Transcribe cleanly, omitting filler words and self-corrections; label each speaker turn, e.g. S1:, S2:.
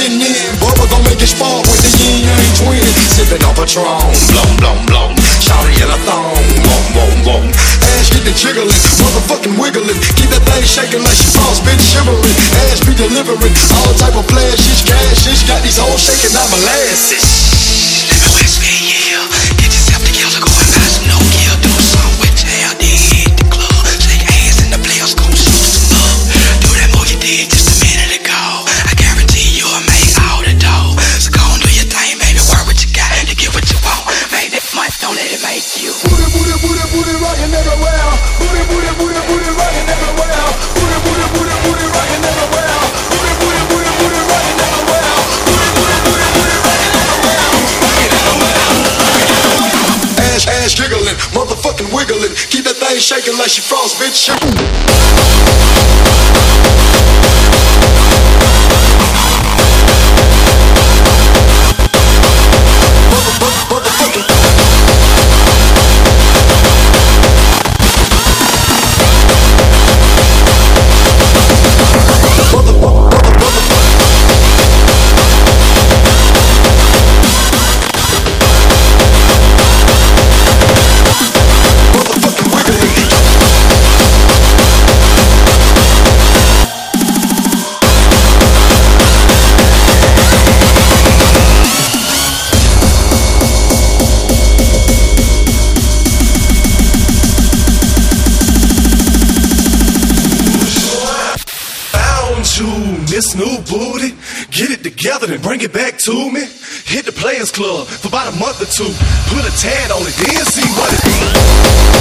S1: getting in. Bubba gon' make it spark with the yin yang twin. Sipping on Patron, blum blum blum. Shawty in a thong, wom wom wom. Ass get the jiggling, motherfucking wiggling. Keep that thing shaking like she falls, bitch shivering. Ass be delivering all type of flashes, cashes. Got these hoes shaking out molasses.
S2: West Bay, yeah. Get yourself together, go and buy some no-kill. Do something with tail, then hit the club. Shake ass and the players gon' shoot some love. Do that move you did just a minute ago. I guarantee you'll make all the dough. So go and do your thing, baby. Work what you got to get what you want. Make that money, don't let it make you.
S1: Booty, booty, booty, booty rockin' everywhere. Booty, booty, booty, booty rockin' everywhere. Booty, booty, booty, booty rockin' everywhere. Booty, booty, booty, booty rockin' everywhere. Booty, booty, booty, booty rockin' everywhere. Ass jiggling, motherfucking wiggling. Keep that thing shaking like she frost, bitch.
S3: This new booty, get it together and bring it back to me. Hit the Players Club for about a month or two. Put a tad on it, then see what it do.